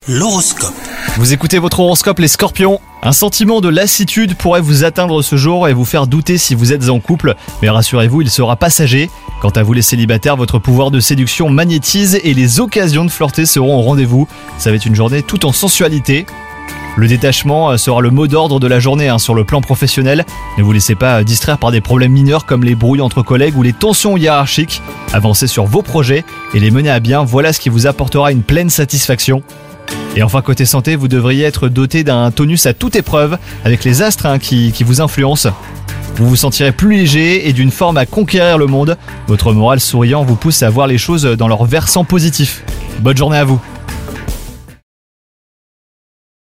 L'horoscope. Vous écoutez votre horoscope les scorpions. Un sentiment de lassitude pourrait vous atteindre ce jour et vous faire douter si vous êtes en couple. Mais rassurez-vous, il sera passager. Quant à vous les célibataires, votre pouvoir de séduction magnétise et les occasions de flirter seront au rendez-vous. Ça va être une journée toute en sensualité. Le détachement sera le mot d'ordre de la journée sur le plan professionnel. Ne vous laissez pas distraire par des problèmes mineurs comme les brouilles entre collègues ou les tensions hiérarchiques. Avancez sur vos projets et les menez à bien, voilà ce qui vous apportera une pleine satisfaction. Et enfin côté santé, vous devriez être doté d'un tonus à toute épreuve avec les astres qui vous influencent. Vous vous sentirez plus léger et d'une forme à conquérir le monde. Votre moral souriant vous pousse à voir les choses dans leur versant positif. Bonne journée à vous.